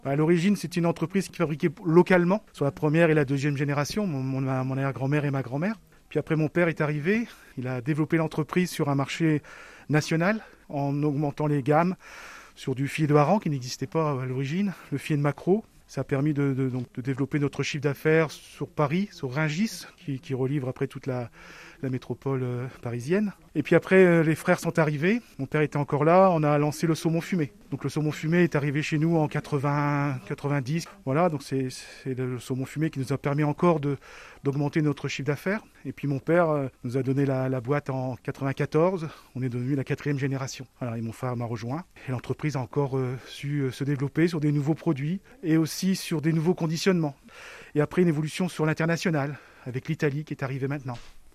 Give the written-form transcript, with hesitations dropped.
À l'origine, c'est une entreprise qui fabriquait localement, sur la première et la deuxième génération, mon arrière-grand-mère et ma grand-mère. Puis après, mon père est arrivé, il a développé l'entreprise sur un marché national en augmentant les gammes sur du filet de hareng qui n'existait pas à l'origine, le filet de maquereau. Ça a permis de développer notre chiffre d'affaires sur Paris, sur Rungis, qui relivre après toute la métropole parisienne. Et puis après, les frères sont arrivés. Mon père était encore là. On a lancé le saumon fumé. Donc le saumon fumé est arrivé chez nous en 90. Voilà, donc c'est le saumon fumé qui nous a permis encore d'augmenter notre chiffre d'affaires. Et puis mon père nous a donné la boîte en 94. On est devenu la 4e génération. Voilà, et mon frère m'a rejoint. Et l'entreprise a encore su se développer sur des nouveaux produits et aussi sur des nouveaux conditionnements. Et après, une évolution sur l'international, avec l'Italie qui est arrivée maintenant.